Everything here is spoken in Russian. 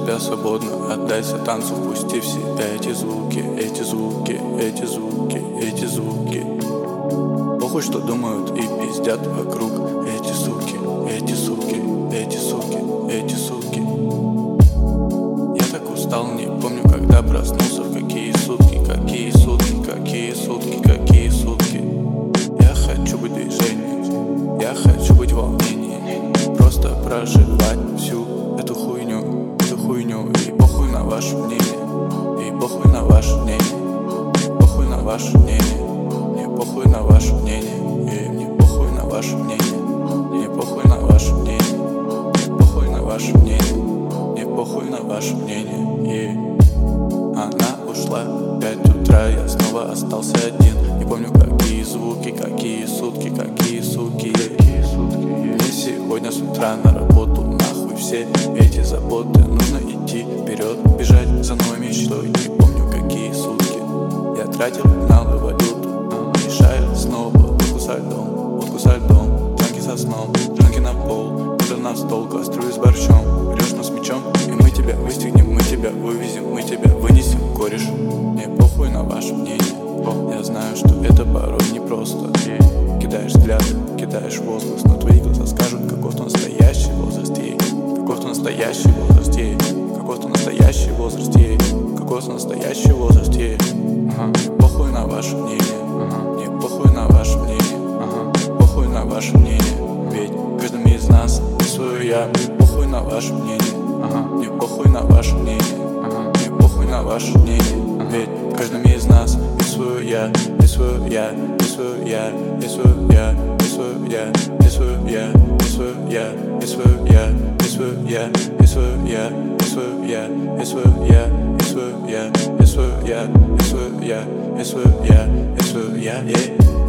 себя свободно, отдайся танцу, впусти в себя эти звуки, эти звуки, эти звуки, эти звуки. Похуй, что думают и пиздят вокруг эти суки, эти суки, эти суки, эти суки. Я так устал, не помню, когда проснулся, в какие сутки, какие сутки, какие сутки, какие сутки. Я хочу быть движением, я хочу быть волнением, просто проживать всю эту хуйню. И похуй на ваше мнение, и похуй на ваше мнение, и похуй на ваше мнение, мне похуй на ваше мнение, и мне похуй на ваше мнение, мне похуй на ваше мнение, мне похуй на ваше мнение, мне похуй на ваше мнение. И она ушла в 5 утра, я снова остался один. Не помню, какие звуки, какие сутки, какие суки. Мне сегодня с утра на работу, нахуй все эти заботы. Нужно идти вперед, бежать за новой мечтой. Не помню, какие сутки я тратил на валюту, решая снова водку со льдом, танки со сном, джанки на пол, уже на стол, кастрюлю с борщом. Врешь нас мечом, и мы тебя выстигнем, мы тебя вывезем, мы тебя вынесем, кореш. Мне похуй на ваше мнение, я знаю, что это порой непросто. Кидаешь взгляд, кидаешь возглас, но твои глаза скажут, каков-то настоящий возраст ей, каков-то настоящий возраст ей, каков-то настоящий возраст ей, каков-то настоящий возраст ей. Похуй на ваше мнение, мне похуй на ваше мнение, похуй на ваше мнение, ведь каждому из нас есть свое я. Похуй на ваше мнение, мне похуй на ваше мнение, мне похуй на ваше мнение, ведь каждому из нас есть свое я, есть свое я, есть свое я, есть свое я, есть свое я, есть свое я, есть свое я, есть свое я, есть свое я, есть свое я, есть свое я, есть свое я, есть свое я, есть свое я, есть свое я, есть свое я, есть свое я.